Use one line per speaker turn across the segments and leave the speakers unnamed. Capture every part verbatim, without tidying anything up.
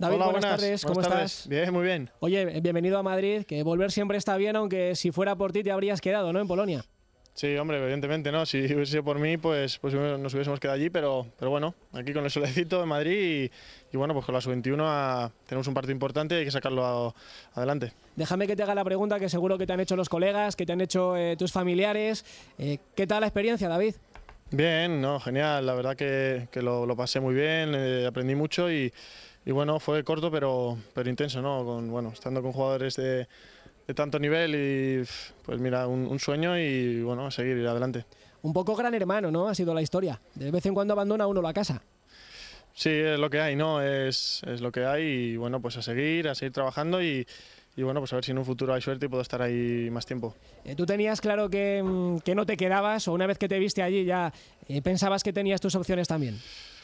David,
Hola,
buenas,
buenas
tardes, ¿cómo
buenas
estás?
Tardes. Bien, muy bien.
Oye, bienvenido a Madrid, que volver siempre está bien, aunque si fuera por ti te habrías quedado, ¿no?, en Polonia.
Sí, hombre, evidentemente, ¿no? Si hubiese sido por mí, pues, pues nos hubiésemos quedado allí, pero, pero bueno, aquí con el solecito en Madrid y, y bueno, pues con la sub veintiuno a, tenemos un partido importante y hay que sacarlo a, adelante.
Déjame que te haga la pregunta que seguro que te han hecho los colegas, que te han hecho eh, tus familiares. Eh, ¿Qué tal la experiencia, David?
Bien, no, genial, la verdad que, que lo, lo pasé muy bien, eh, aprendí mucho y, y bueno, fue corto pero, pero intenso, ¿no? Con, bueno, estando con jugadores de, de tanto nivel y pues mira, un, un sueño y bueno, a seguir, ir adelante.
Un poco gran hermano, ¿no? Ha sido la historia. De vez en cuando abandona uno la casa.
Sí, es lo que hay, ¿no? Es, es lo que hay y bueno, pues a seguir, a seguir trabajando y, y bueno, pues a ver si en un futuro hay suerte y puedo estar ahí más tiempo.
Eh, ¿Tú tenías claro que, que no te quedabas o una vez que te viste allí ya eh, pensabas que tenías tus opciones también?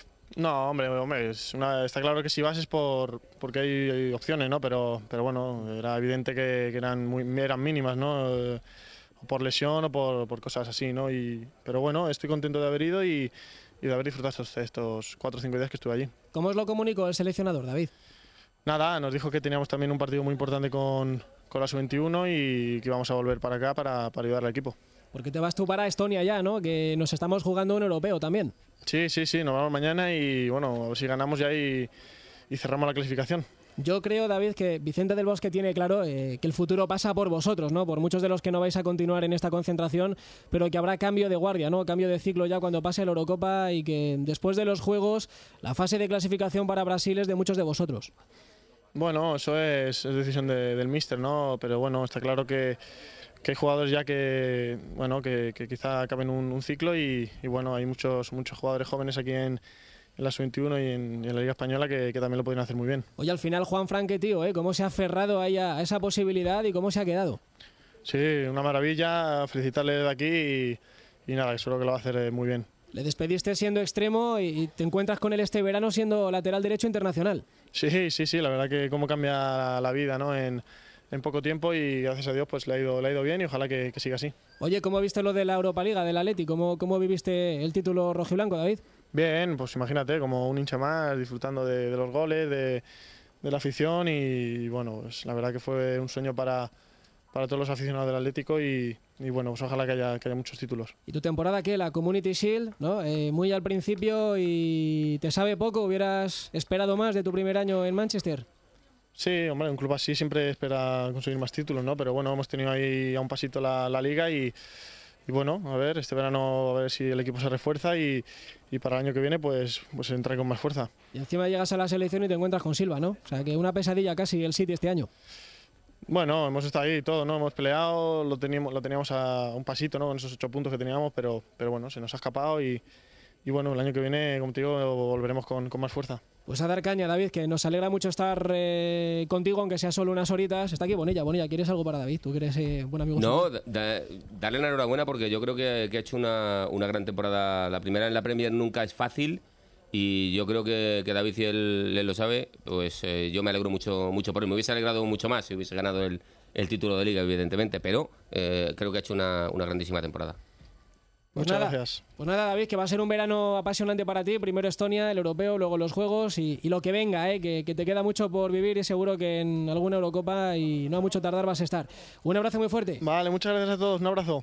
No, hombre, hombre es una, está claro que si vas es por, porque hay, hay opciones, ¿no? Pero, pero bueno, era evidente que, que eran, muy, eran mínimas, ¿no? Eh, por lesión o por, por cosas así, ¿no? Y, pero bueno, estoy contento de haber ido y, y de haber disfrutado estos, estos cuatro o cinco días que estuve allí.
¿Cómo os lo comunicó el seleccionador, David?
Nada, nos dijo que teníamos también un partido muy importante con, con la sub veintiuno y que íbamos a volver para acá para, para ayudar al equipo.
Porque te vas tú para Estonia ya, ¿no? Que nos estamos jugando un europeo también.
Sí, sí, sí, nos vamos mañana y bueno, a ver si ganamos ya y, y cerramos la clasificación.
Yo creo, David, que Vicente del Bosque tiene claro eh, que el futuro pasa por vosotros, ¿no? Por muchos de los que no vais a continuar en esta concentración, pero que habrá cambio de guardia, ¿no? Cambio de ciclo ya cuando pase la Eurocopa y que después de los Juegos la fase de clasificación para Brasil es de muchos de vosotros.
Bueno, eso es, es decisión de, del míster, ¿no? Pero bueno, está claro que, que hay jugadores ya que, bueno, que, que quizá acaben un, un ciclo y, y bueno, hay muchos, muchos jugadores jóvenes aquí en, en la sub veintiuno y en, y en la Liga Española que, que también lo pueden hacer muy bien.
Oye, al final Juan Franque, tío, ¿eh? ¿Cómo se ha aferrado ahí a esa posibilidad y cómo se ha quedado?
Sí, una maravilla, felicitarle de aquí y, y nada, seguro que lo va a hacer muy bien.
Le despediste siendo extremo y te encuentras con él este verano siendo lateral derecho internacional.
Sí, sí, sí, la verdad que cómo cambia la vida, ¿no? En, en poco tiempo y gracias a Dios pues le ha ido, le ha ido bien y ojalá que, que siga así.
Oye, ¿cómo viste lo de la Europa Liga, del Atleti? ¿Cómo, cómo viviste el título rojiblanco, David?
Bien, pues imagínate, como un hincha más, disfrutando de, de los goles, de, de la afición y bueno, pues la verdad que fue un sueño para, para todos los aficionados del Atlético y, y bueno, pues ojalá que haya, que haya muchos títulos.
¿Y tu temporada qué? La Community Shield, ¿no? Eh, muy al principio y te sabe poco, ¿hubieras esperado más de tu primer año en Manchester?
Sí, hombre, un club así siempre espera conseguir más títulos, ¿no? Pero bueno, hemos tenido ahí a un pasito la, la liga y, y bueno, a ver, este verano a ver si el equipo se refuerza y, y para el año que viene pues, pues entra con más fuerza.
Y encima llegas a la selección y te encuentras con Silva, ¿no? O sea, que una pesadilla casi el City este año.
Bueno, hemos estado ahí todo, ¿no? Hemos peleado, lo teníamos, lo teníamos a un pasito, ¿no? Con esos ocho puntos que teníamos, pero, pero bueno, se nos ha escapado y, y bueno, el año que viene, como te digo, volveremos con, con más fuerza.
Pues a dar caña, David, que nos alegra mucho estar eh, contigo, aunque sea solo unas horitas. Está aquí Bonilla. Bonilla, ¿quieres algo para David? Tú que eres eh, buen amigo.
No, da, darle la enhorabuena porque yo creo que, que ha hecho una, una gran temporada. La primera en la Premier nunca es fácil y yo creo que, que David, si él, él lo sabe, pues eh, yo me alegro mucho, mucho por él. Me hubiese alegrado mucho más si hubiese ganado el, el título de Liga, evidentemente, pero eh, creo que ha hecho una, una grandísima temporada.
Pues
Muchas
nada,
gracias.
Pues nada, David, que va a ser un verano apasionante para ti. Primero Estonia, el europeo, luego los Juegos y, y lo que venga, ¿eh? que, que te queda mucho por vivir y seguro que en alguna Eurocopa y no a mucho tardar vas a estar. Un abrazo muy fuerte.
Vale, muchas gracias a todos, un abrazo.